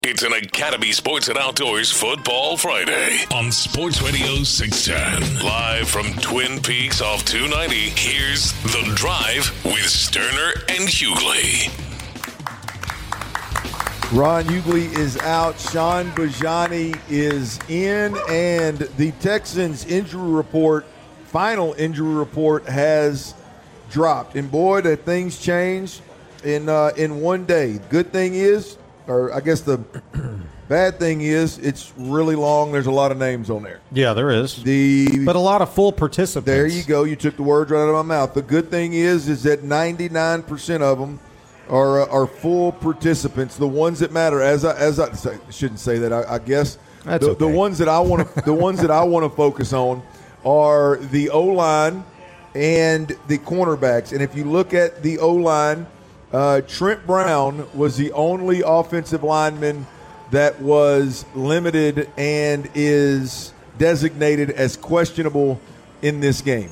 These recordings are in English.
It's an Academy Sports and Outdoors Football Friday on Sports Radio 610. Live from Twin Peaks off 290, here's The Drive with Sterner and Hughley. Ron Hughley is out. Sean Bajani is in. And the Texans final injury report has dropped. And boy, that things changed in one day. Good thing is, or I guess the bad thing is, it's really long. There's a lot of names on there. Yeah, there is. But a lot of full participants. There you go. You took the words right out of my mouth. The good thing is that 99% of them are full participants. The ones that matter, as I shouldn't say that. I guess the ones that I want to focus on are the O-line and the cornerbacks. And if you look at the O-line, Trent Brown was the only offensive lineman that was limited and is designated as questionable in this game.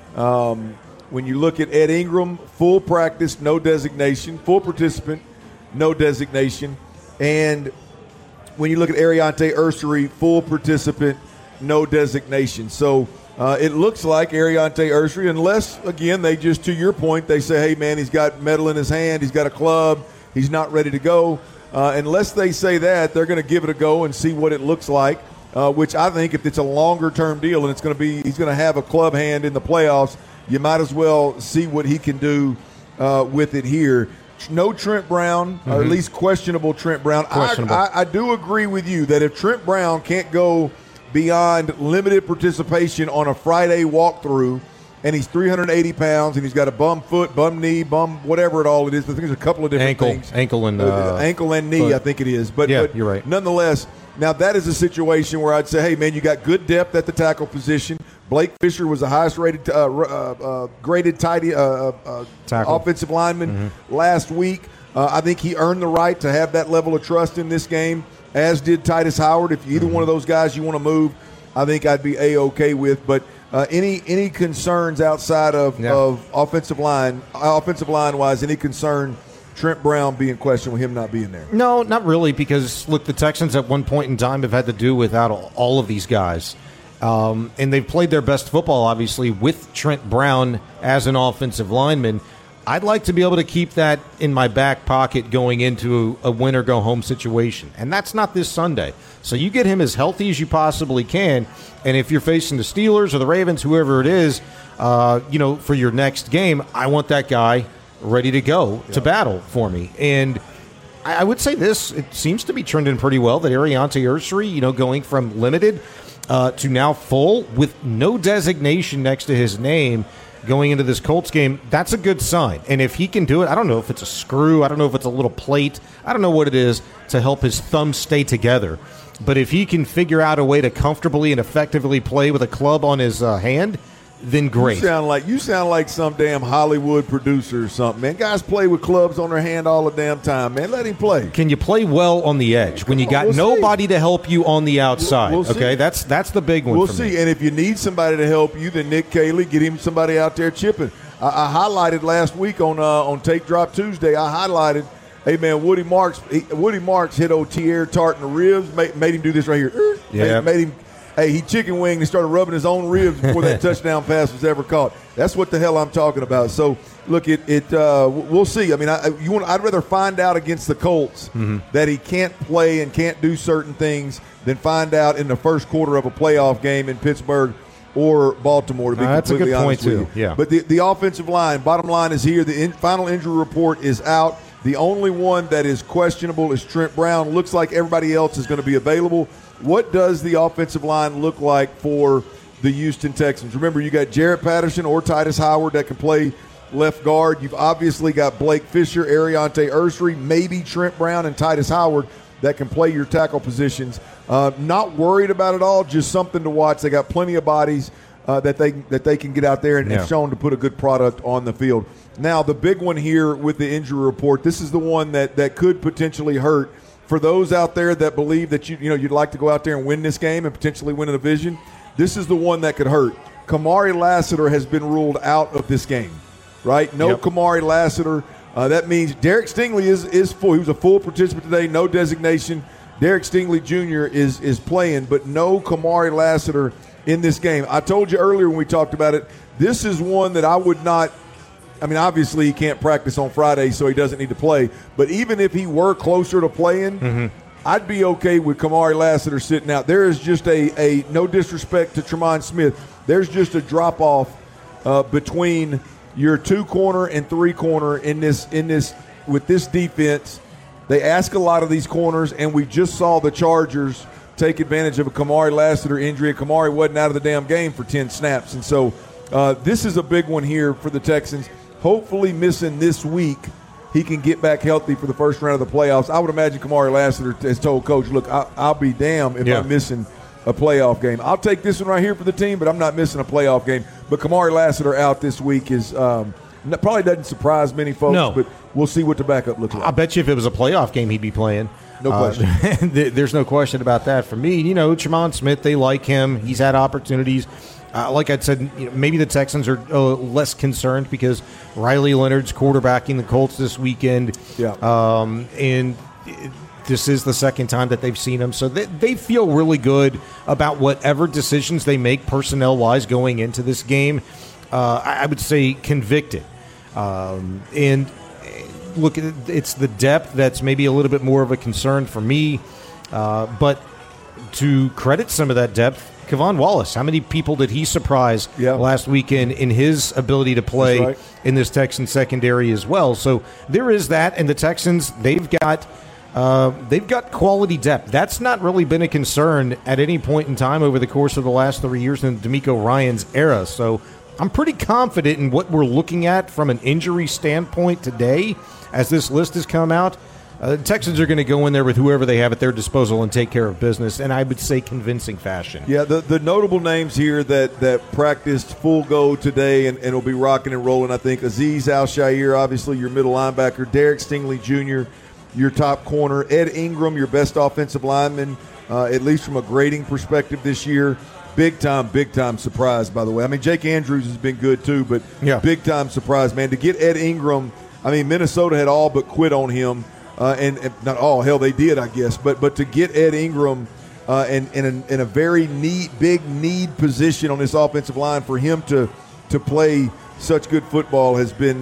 When you look at Ed Ingram, full practice, no designation. Full participant, no designation. And when you look at Ariante Ursery, full participant, no designation. So it looks like Ariante Ursery, unless, again, they just, to your point, they say, hey, man, he's got metal in his hand, he's got a club, he's not ready to go. Unless they say that, they're going to give it a go and see what it looks like, which I think if it's a longer-term deal and he's going to have a club hand in the playoffs, you might as well see what he can do with it here. No Trent Brown, or at least questionable Trent Brown. I do agree with you that if Trent Brown can't go beyond limited participation on a Friday walkthrough, and he's 380 pounds, and he's got a bum foot, bum knee, bum whatever it all it is. I think there's a couple of different things. Ankle and knee, foot. I think it is. But you're right. Nonetheless, now that is a situation where I'd say, hey, man, you got good depth at the tackle position. Blake Fisher was the highest rated graded offensive lineman last week. I think he earned the right to have that level of trust in this game, as did Titus Howard. If either one of those guys you want to move, I think I'd be A-OK with. But any concerns outside of offensive line wise, any concern Trent Brown being questioned with him not being there? No, not really, because, look, the Texans at one point in time have had to do without all of these guys. And they've played their best football, obviously, with Trent Brown as an offensive lineman. I'd like to be able to keep that in my back pocket going into a win-or-go-home situation. And that's not this Sunday. So you get him as healthy as you possibly can. And if you're facing the Steelers or the Ravens, whoever it is, for your next game, I want that guy ready to go to battle for me. And I would say this, it seems to be trending pretty well that Ariante Ursery, going from limited to now full with no designation next to his name going into this Colts game, that's a good sign. And if he can do it, I don't know if it's a screw, I don't know if it's a little plate, I don't know what it is to help his thumb stay together. But if he can figure out a way to comfortably and effectively play with a club on his hand, then great. You sound like some damn Hollywood producer or something, man. Guys play with clubs on their hand all the damn time, man. Let him play. Can you play well on the edge when you got nobody to help you on the outside? We'll okay, that's the big one. We'll see. And if you need somebody to help you, then Nick Cayley, get him somebody out there chipping. I highlighted last week on Take Drop Tuesday. I highlighted, hey man, Woody Marks hit O'Tier Tart in the ribs, made him do this right here. Yeah, made him. Hey, he chicken winged and started rubbing his own ribs before that touchdown pass was ever caught. That's what the hell I'm talking about. So, look, we'll see. I mean, I'd rather find out against the Colts that he can't play and can't do certain things than find out in the first quarter of a playoff game in Pittsburgh or Baltimore, to be completely honest with you. That's a good point, too. Yeah. But the offensive line, bottom line is here. The final injury report is out. The only one that is questionable is Trent Brown. Looks like everybody else is going to be available. What does the offensive line look like for the Houston Texans? Remember, you got Jarrett Patterson or Titus Howard that can play left guard. You've obviously got Blake Fisher, Ariante Ursery, maybe Trent Brown and Titus Howard that can play your tackle positions. Not worried about it all, just something to watch. They got plenty of bodies that they can get out there and have shown to put a good product on the field. Now, the big one here with the injury report, this is the one that could potentially hurt. For those out there that believe that you'd like to go out there and win this game and potentially win a division, this is the one that could hurt. Kamari Lassiter has been ruled out of this game, right? No Kamari Lassiter. That means Derek Stingley is full. He was a full participant today, no designation. Derek Stingley Jr. is playing, but no Kamari Lassiter in this game. I told you earlier when we talked about it, this is one that I would not – I mean, obviously he can't practice on Friday, so he doesn't need to play. But even if he were closer to playing, I'd be okay with Kamari Lassiter sitting out. There is just a no disrespect to Tremont Smith, there's just a drop-off between your 2-corner and 3-corner in this with this defense. They ask a lot of these corners, and we just saw the Chargers take advantage of a Kamari Lassiter injury. Kamari wasn't out of the damn game for 10 snaps. And so this is a big one here for the Texans. Hopefully missing this week, he can get back healthy for the first round of the playoffs. I would imagine Kamari Lassiter has told Coach, look, I'll be damned if I'm missing a playoff game. I'll take this one right here for the team, but I'm not missing a playoff game. But Kamari Lassiter out this week is probably doesn't surprise many folks, but we'll see what the backup looks like. I bet you if it was a playoff game, he'd be playing. No question. There's no question about that for me. You know, Tremont Smith, they like him. He's had opportunities. Like I said, maybe the Texans are less concerned because Riley Leonard's quarterbacking the Colts this weekend. And this is the second time that they've seen him. So they feel really good about whatever decisions they make personnel-wise going into this game. I would say convicted. And look, it's the depth that's maybe a little bit more of a concern for me. But to credit some of that depth, Kevon Wallace, how many people did he surprise last weekend in his ability to play in this Texan secondary as well? So there is that, and the Texans, they've got quality depth. That's not really been a concern at any point in time over the course of the last 3 years in DeMeco Ryans' era. So I'm pretty confident in what we're looking at from an injury standpoint today as this list has come out. The Texans are going to go in there with whoever they have at their disposal and take care of business, and I would say convincing fashion. Yeah, the notable names here that practiced full go today and will be rocking and rolling, I think, Azeez Al-Shaair, obviously your middle linebacker, Derek Stingley Jr., your top corner, Ed Ingram, your best offensive lineman, at least from a grading perspective this year. Big time surprise, by the way. I mean, Jake Andrews has been good too, but big time surprise, man. To get Ed Ingram, I mean, Minnesota had all but quit on him. And not all, hell, they did, I guess. But to get Ed Ingram in a very big need position on this offensive line for him to play such good football has been.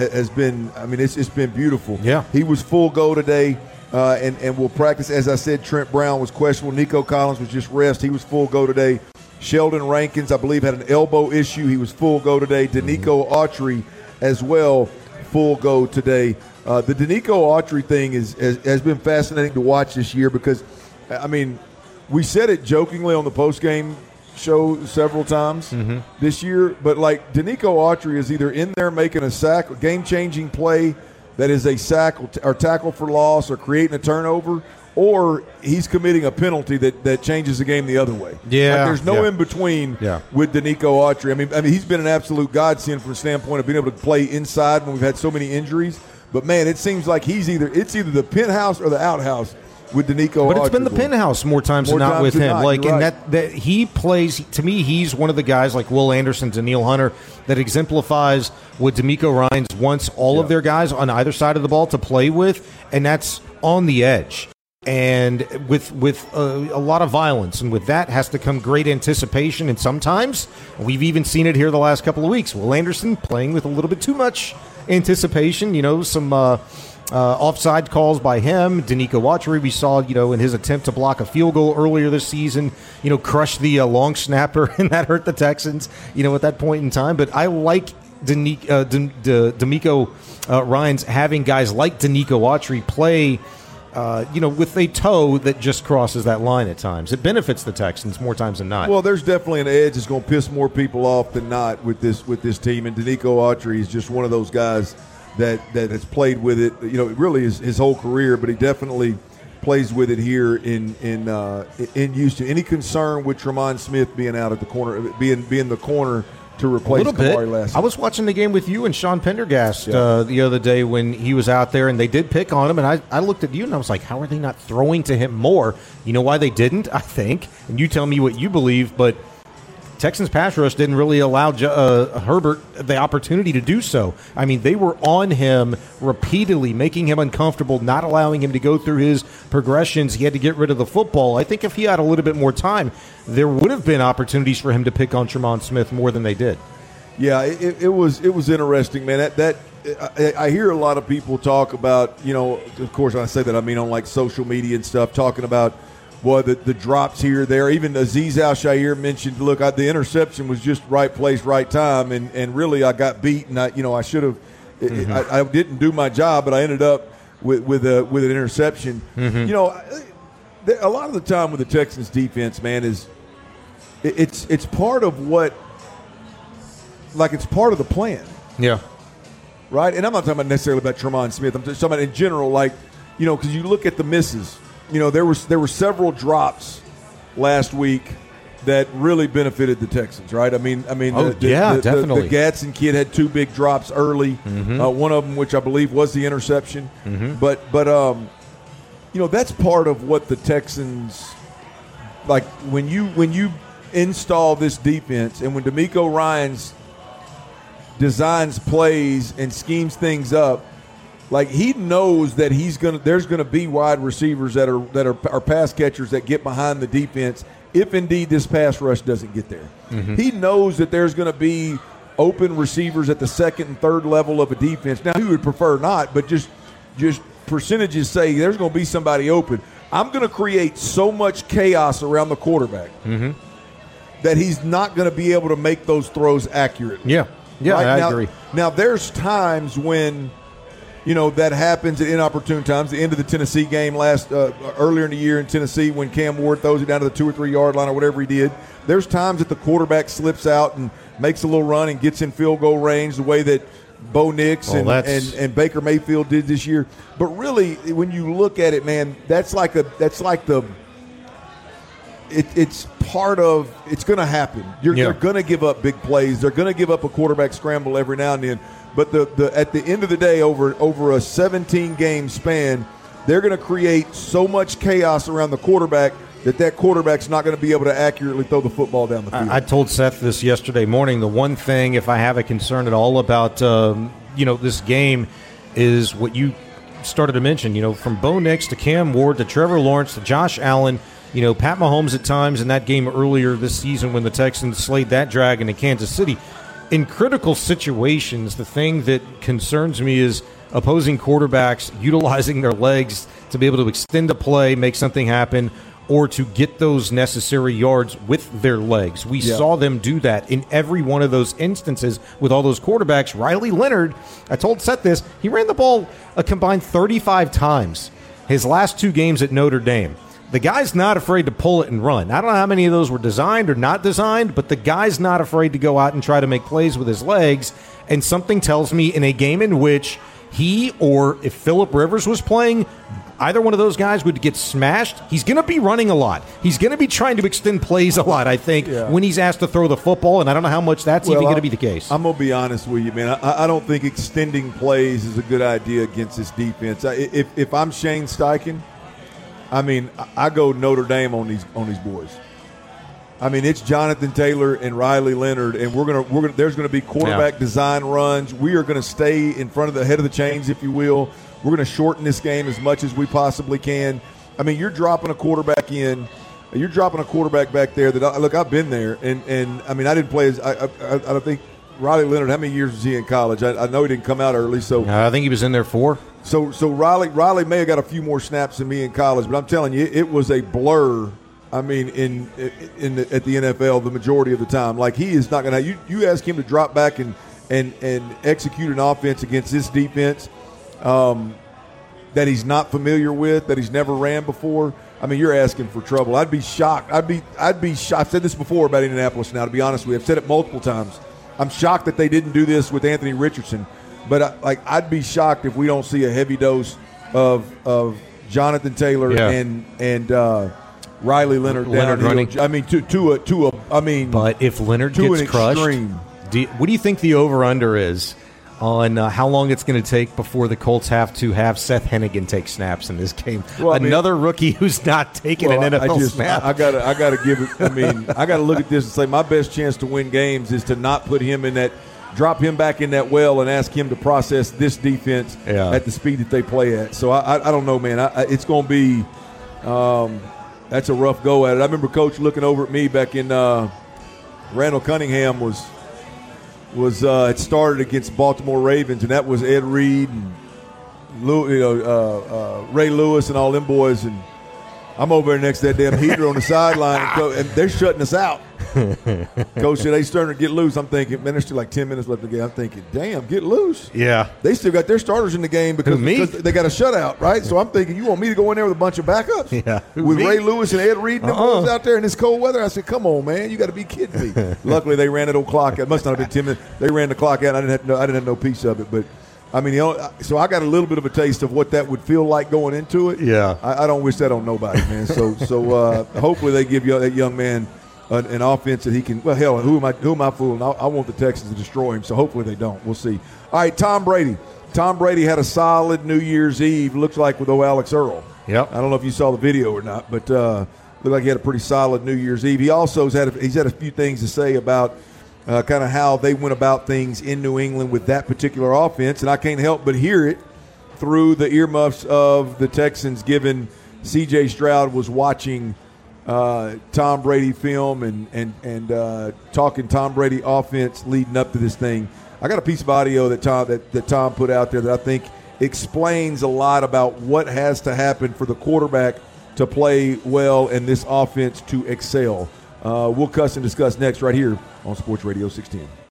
I mean, it's been beautiful. Yeah, he was full go today, and will practice. As I said, Trent Brown was questionable. Nico Collins was just rest. He was full go today. Sheldon Rankins, I believe, had an elbow issue. He was full go today. Danico Autry as well, full go today. The Danico Autry thing has been fascinating to watch this year because, I mean, we said it jokingly on the postgame show several times this year, but like Danico Autry is either in there making a sack, a game-changing play that is a sack or tackle for loss or creating a turnover, or he's committing a penalty that changes the game the other way. Yeah, like there's no in between with Danico Autry. I mean, he's been an absolute godsend from the standpoint of being able to play inside when we've had so many injuries. But man, it seems like it's either the penthouse or the outhouse with Danico. But it's been the penthouse more times than not with him. Like, and that he plays. To me, he's one of the guys like Will Anderson, Daniil Hunter, that exemplifies what DeMeco Ryans wants all of their guys on either side of the ball to play with, and that's on the edge. And with a lot of violence, and with that has to come great anticipation. And sometimes we've even seen it here the last couple of weeks. Will Anderson playing with a little bit too much anticipation, some offside calls by him. Danico Autry, we saw, in his attempt to block a field goal earlier this season, crush the long snapper, and that hurt the Texans, at that point in time. But I like DeMeco Ryans having guys like Danico Autry play, with a toe that just crosses that line at times. It benefits the Texans more times than not. Well, there's definitely an edge that's going to piss more people off than not with this team, and Danico Autry is just one of those guys that has played with it. Really his whole career, but he definitely plays with it here in Houston. Any concern with Tremont Smith being out at the corner, being the corner to replace Kamari Lassiter? I was watching the game with you and Sean Pendergast the other day when he was out there, and they did pick on him, and I looked at you and I was like, how are they not throwing to him more? You know why they didn't, I think, and you tell me what you believe, but Texans pass rush didn't really allow Herbert the opportunity to do so. I mean, they were on him repeatedly, making him uncomfortable, not allowing him to go through his progressions. He had to get rid of the football. I think if he had a little bit more time, there would have been opportunities for him to pick on Tremont Smith more than they did. Yeah, it was interesting, man. That I hear a lot of people talk about, of course, when I say that, I mean on like social media and stuff, talking about the drops here, there. Even Azeez Al-Shaair mentioned, look, the interception was just right place, right time, and really I got beat, and I should have. Mm-hmm. I didn't do my job, but I ended up with an interception. Mm-hmm. A lot of the time with the Texans defense, man, is it's part of what, like it's part of the plan. Yeah. Right? And I'm not talking about necessarily about Tremont Smith. I'm just talking about in general, like, because you look at the misses. There were several drops last week that really benefited the Texans, right? Definitely. The Gadsden kid had 2 big drops early. Mm-hmm. One of them, which I believe was the interception. Mm-hmm. But that's part of what the Texans, like when you install this defense, and when DeMeco Ryans designs plays and schemes things up, like he knows that there's gonna be wide receivers that are pass catchers that get behind the defense if indeed this pass rush doesn't get there. Mm-hmm. He knows that there's gonna be open receivers at the second and third level of a defense. Now he would prefer not, but just percentages say there's gonna be somebody open. I'm gonna create so much chaos around the quarterback mm-hmm. that he's not gonna be able to make those throws accurately. Yeah. Yeah, right? I agree. Now, there's times when, that happens at inopportune times. The end of the Tennessee game earlier in the year in Tennessee when Cam Ward throws it down to the 2 or 3 yard line or whatever he did. There's times that the quarterback slips out and makes a little run and gets in field goal range the way that Bo Nix and Baker Mayfield did this year. But really, when you look at it, man, it's part of it's going to happen. They're going to give up big plays. They're going to give up a quarterback scramble every now and then. But at the end of the day, over a 17-game span, they're going to create so much chaos around the quarterback that quarterback's not going to be able to accurately throw the football down the field. I told Seth this yesterday morning. The one thing, if I have a concern at all about this game, is what you started to mention. From Bo Nix to Cam Ward to Trevor Lawrence to Josh Allen. Pat Mahomes at times in that game earlier this season when the Texans slayed that dragon in Kansas City. In critical situations, the thing that concerns me is opposing quarterbacks utilizing their legs to be able to extend a play, make something happen, or to get those necessary yards with their legs. We saw them do that in every one of those instances with all those quarterbacks. Riley Leonard, I told Seth this, he ran the ball a combined 35 times his last 2 games at Notre Dame. The guy's not afraid to pull it and run. I don't know how many of those were designed or not designed, but the guy's not afraid to go out and try to make plays with his legs. And something tells me in a game in which he or if Phillip Rivers was playing, either one of those guys would get smashed. He's going to be running a lot. He's going to be trying to extend plays a lot, I think, when he's asked to throw the football, and I don't know how much that's even going to be the case. I'm going to be honest with you, man. I don't think extending plays is a good idea against this defense. If I'm Shane Steichen, I go Notre Dame on these boys. It's Jonathan Taylor and Riley Leonard, and there's gonna be quarterback design runs. We are gonna stay in front of the head of the chains, if you will. We're gonna shorten this game as much as we possibly can. You're dropping a quarterback in. You're dropping a quarterback back there that I've been there, and I didn't play as I don't think Riley Leonard. How many years was he in college? I know he didn't come out early, so I think he was in there 4. So Riley may have got a few more snaps than me in college, but I'm telling you, it was a blur. At the NFL, the majority of the time, like he is not going to. You ask him to drop back and execute an offense against this defense that he's not familiar with, that he's never ran before. You're asking for trouble. I'd be shocked. I'd be shocked. I've said this before about Indianapolis. Now, to be honest with you, I've said it multiple times. I'm shocked that they didn't do this with Anthony Richardson. But I'd be shocked if we don't see a heavy dose of Jonathan Taylor and Riley Leonard running. But if Leonard gets crushed, what do you think the over/under is on how long it's going to take before the Colts have to have Seth Hennigan take snaps in this game. Well, Another rookie who's not taking an NFL snap. I gotta give it. I mean, I gotta look at this and say my best chance to win games is to not put him in that, drop him back in that well, and ask him to process this defense at the speed that they play at. So I don't know, man. It's going to be that's a rough go at it. I remember Coach looking over at me back in Randall Cunningham was it started against Baltimore Ravens, and that was Ed Reed and Ray Lewis and all them boys, and I'm over there next to that damn heater on the sideline, and they're shutting us out. Coach said, "Hey, Sterner, get loose." I'm thinking, man, there's still like 10 minutes left in the game. I'm thinking, damn, get loose. Yeah. They still got their starters in the game because they got a shutout, right? So I'm thinking, you want me to go in there with a bunch of backups? Yeah. With Ray Lewis and Ed Reed and them boys out there in this cold weather? I said, come on, man, you got to be kidding me. Luckily, they ran that old clock out. It must not have been 10 minutes. They ran the clock out. I didn't have no piece of it, but I mean, so I got a little bit of a taste of what that would feel like going into it. Yeah. I don't wish that on nobody, man. So hopefully they give that young man an offense that he can. Well, hell, who am I fooling? I want the Texans to destroy him. So hopefully they don't. We'll see. All right, Tom Brady. Tom Brady had a solid New Year's Eve. Looks like with old Alex Earl. Yep. I don't know if you saw the video or not, but looked like he had a pretty solid New Year's Eve. He also had a few things to say about kind of how they went about things in New England with that particular offense, and I can't help but hear it through the earmuffs of the Texans, given C.J. Stroud was watching Tom Brady film and talking Tom Brady offense leading up to this thing. I got a piece of audio that Tom put out there that I think explains a lot about what has to happen for the quarterback to play well and this offense to excel. We'll cuss and discuss next right here on Sports Radio 610.